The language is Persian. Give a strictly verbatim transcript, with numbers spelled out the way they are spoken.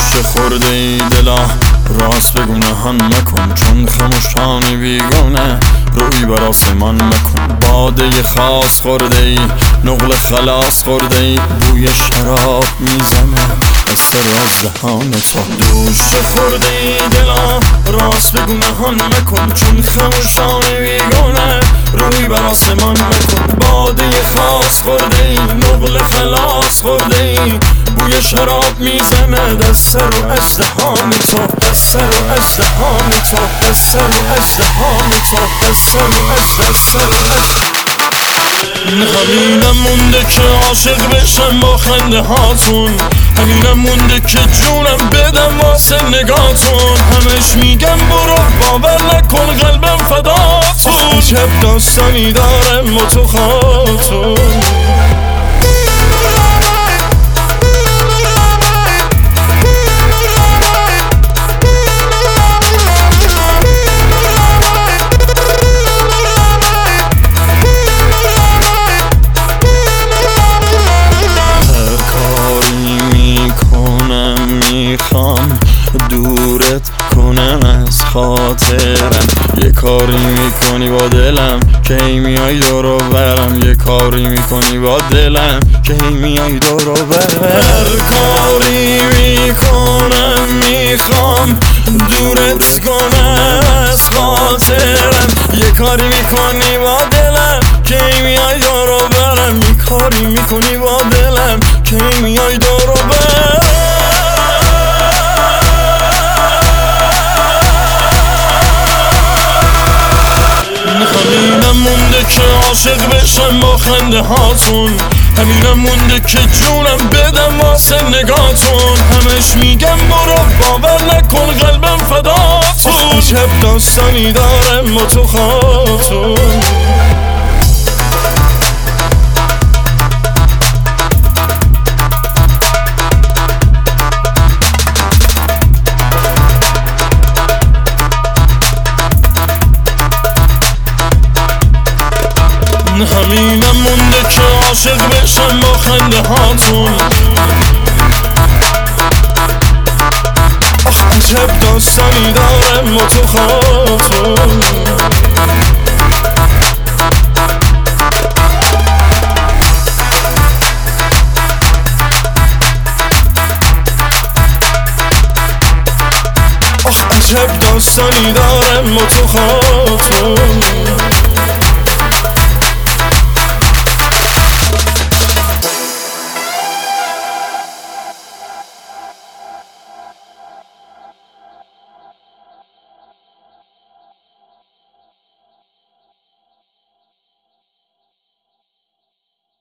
دوش خورده ای دلا راست بگو نهان مکن، چون خموشانی بیگانه روی بر آسمان مکن. باده خاص خورده ای نقل خلاص خورده ای، بوی شراب میزنه دست راز دهان تو. دوش خورده ای دلا راست بگو نهان مکن، چون خموشانی بیگانه روی بر آسمان مکن. باده خاص خورده ای نقل خلاص خورده ای، بوی شراب میزنه دست رو ازدهان تو، دست رو ازدهان تو، دست رو ازدهان تو، دست رو از دست رو از. همینم مونده که عاشق بشم با خنده هاتون، همینم مونده که جونم بدم واسه نگاتون. همش میگم برو باور نکن قلبم فداتون، عجب داستانی دارم با تو خاتون. میخوام دورت کنم از خاطرم، یه کاری میکنی با دلم که ای میای دورو برم، یه کاری میکنی با دلم که ای میای دورو برم. هر کاری میکنم میخوام دورت کنم از خاطرم، یه کاری میکنی با دلم که ای میای دورو برم، یه کاری میکنی با دلم که ای میای دورو برم. همینم مونده که عاشق بشم با خنده هاتون، همینم مونده که جونم بدم واسه نگاتون. همش میگم برو باور نکن قلبم فداتون، عجب داستانی دارم با تو خاتون. همینم مونده که عاشق بشم با خنده هاتون، آخ عجب داستانی دارم با تو خاتون. آخ عجب داستانی دارم با تو خاتون.